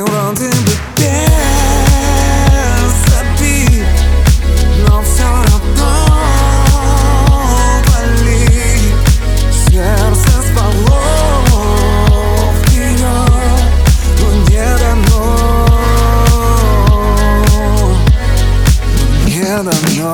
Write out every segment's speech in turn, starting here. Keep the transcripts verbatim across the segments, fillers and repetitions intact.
вроде бы без обид, но все равно болит. Сердце спало вперед, но не дано, но не дано.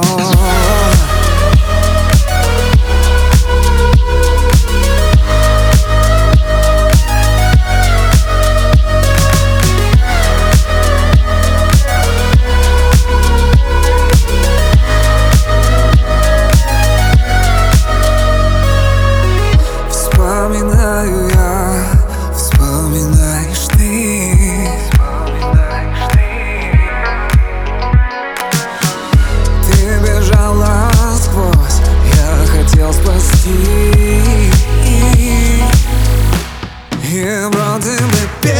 Вспоминаю я, вспоминаешь ты, вспоминаешь ты. Ты бежала сквозь, я хотел спасти. И вроде бы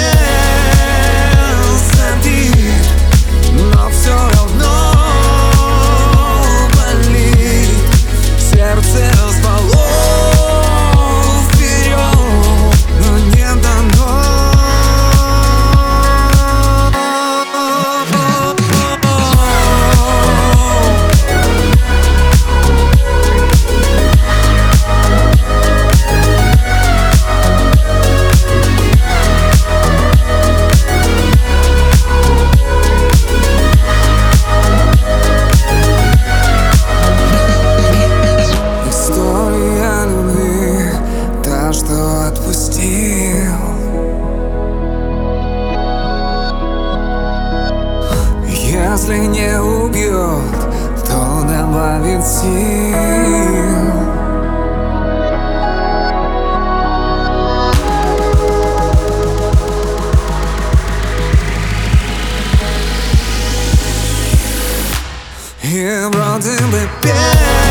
без обид, но все равно болит. Сердце спало. Что отпустил, если не убьет, то добавит сил. И вроде бы без